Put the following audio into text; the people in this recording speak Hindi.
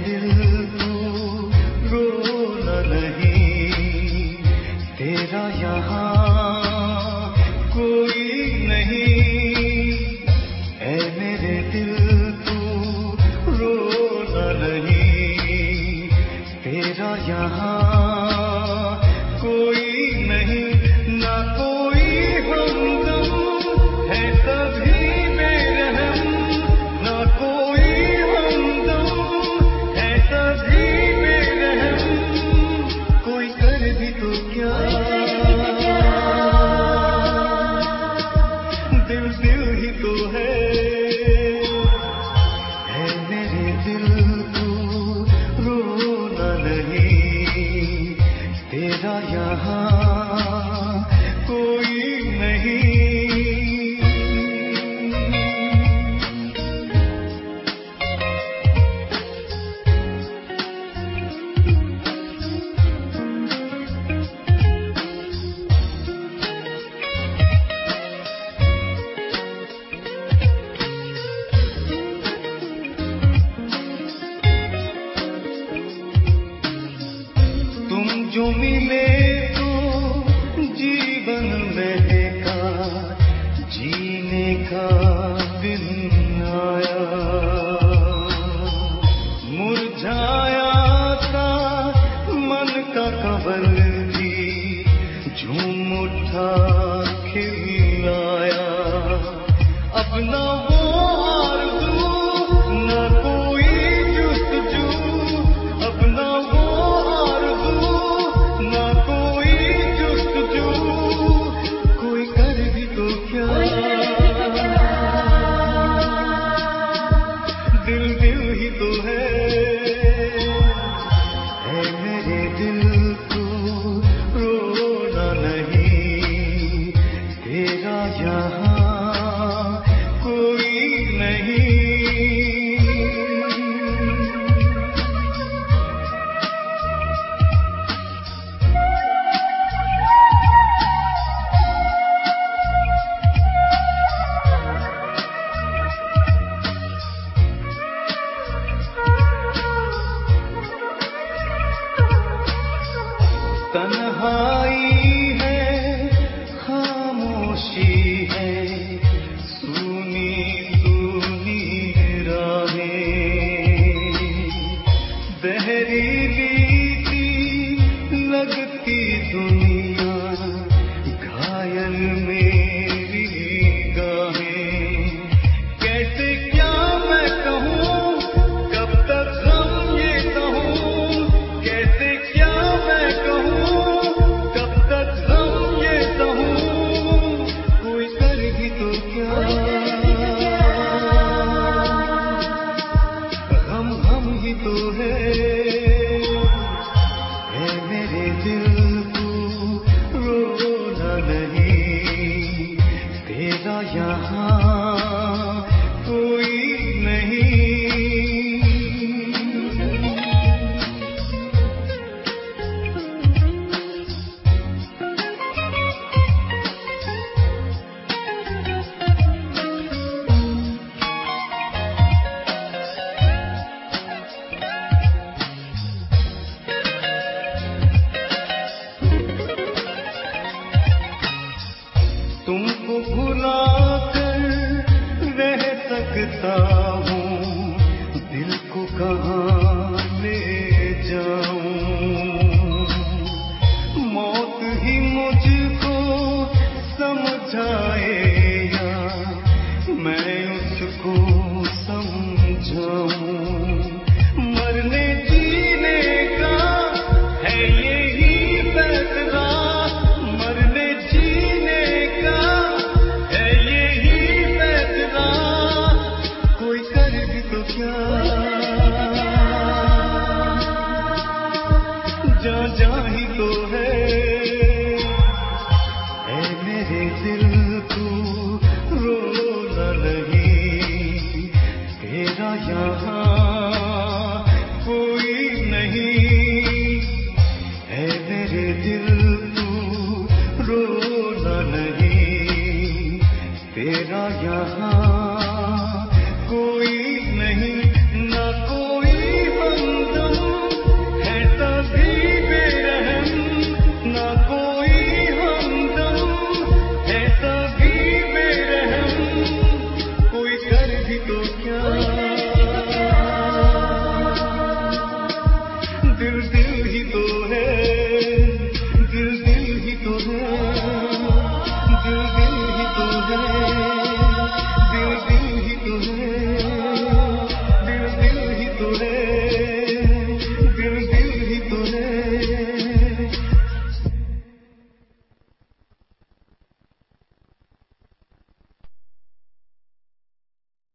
दिल तू रोना नहीं, तेरा यहाँ कोई नहीं। ऐ मेरे दिल तू रोना नहीं, तेरा यहाँ कोई नहीं। ना कोई हमदम है कभी बेरहम, ना कोई हमदम है कभी बेरहम। कोई कर भी तो क्या, दिल दिल ही तो है। है मेरे दिल तू रोना नहीं, तेरा यहाँ कोई नहीं। तुम जो मिले तो जीवन महका, जीने का दिन आया। मुरझाया था मन का कमल भी, झूम उठा खिल आया। अपना वो आरज़ू न कोई जुस्तजू, अपना वो आरज़ू न कोई जुस्तजू। कोई कर भी तो क्या, दिल दिल ही तो है। है मेरे दिल तू रोना नहीं, तेरा यहाँ कोई नहीं। तन्हाई है, खामोशी है, सूनी सूनी राहें। बहरीली सी लगती दुनिया, घायल मेरी गाहें। कैसे क्या मैं कहूँ, कब तक हम ये कहूँ। कैसे क्या मैं कहूँ, कब तक हम ये कहूँ। कोई कर भी तो क्या, हम ही तो है। है मेरे दिल तू रोना नहीं, तेरा यहाँ कोई नहीं। तुमको भुला कर रह सकता हूँ, दिल को कहाँ